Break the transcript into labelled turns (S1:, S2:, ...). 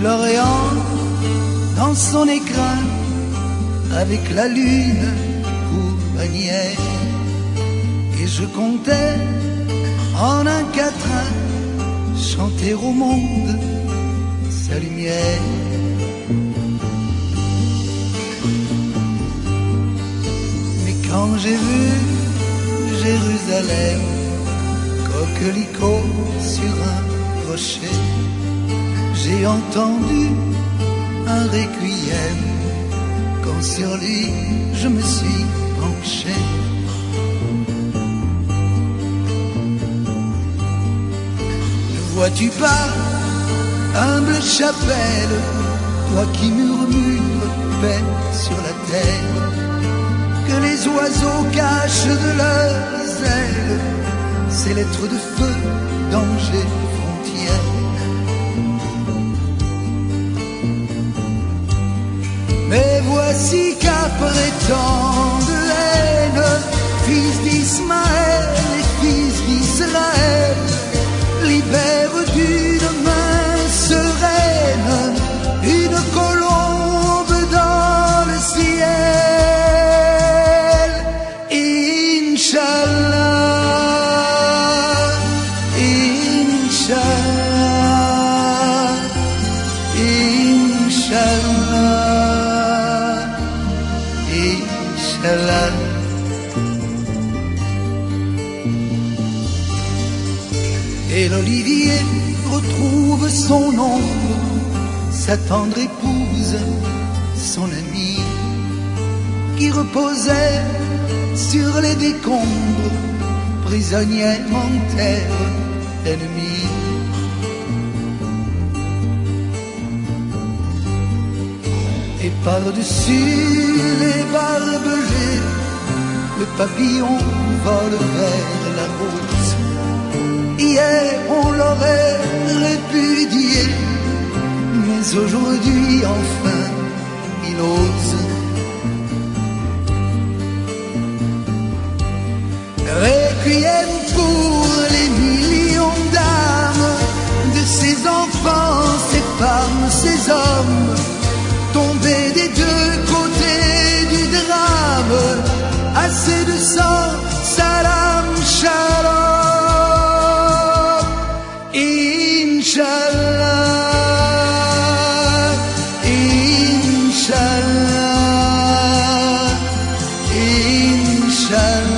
S1: l'Orient dans son écrin, avec la lune pour bannière. Et je comptais en un quatrain chanter au monde sa lumière. Mais quand j'ai vu Jérusalem, coquelicot sur un rocher, j'ai entendu un requiem, quand sur lui je me suis penché. Ne vois-tu pas, humble chapelle, toi qui murmures paix sur la terre, que les oiseaux cachent de leurs ailes ces lettres de feu, danger, frontières. Mais voici qu'après tant de haine, fils d'Ismaël et fils d'Israël libèrent d'une main sereine une colombe dans le ciel. Inch'Allah, Inch'Allah, Inch'Allah, Inch'Allah. Et l'olivier retrouve son ombre, sa tendre épouse, son amie, qui reposait sur les décombres, prisonnière en terre ennemie. Et par-dessus les barbelés, le papillon vole vers la rose. Hier on l'aurait répudié, mais aujourd'hui enfin il ose. Requiem pour les millions d'âmes de ces enfants, ces femmes, ces hommes tombés des deux côtés du drame. Assez de sang, salam, shalom. Inch'Allah, Inch'Allah, Inch'Allah.